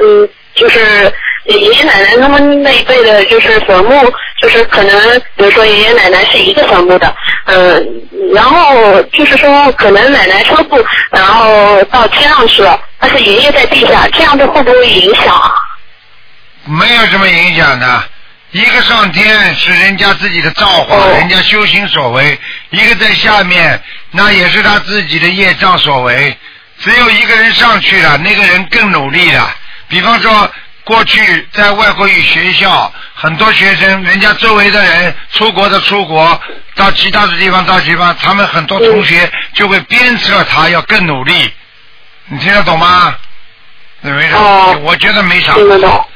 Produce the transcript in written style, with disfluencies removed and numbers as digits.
就是爷爷奶奶他们那一辈的，就是坟墓，就是可能比如说爷爷奶奶是一个坟墓的，然后就是说可能奶奶超度，然后到天上去了，但是爷爷在地下，这样的会不会影响啊？ 没有什么影响的。一个上天是人家自己的造化，人家修行所为；一个在下面，那也是他自己的业障所为。只有一个人上去了，那个人更努力了。比方说，过去在外国语学校，很多学生，人家周围的人出国的出国，到其他的地方他们很多同学就会鞭策他要更努力。你听得懂吗？没啥，我觉得没啥不好。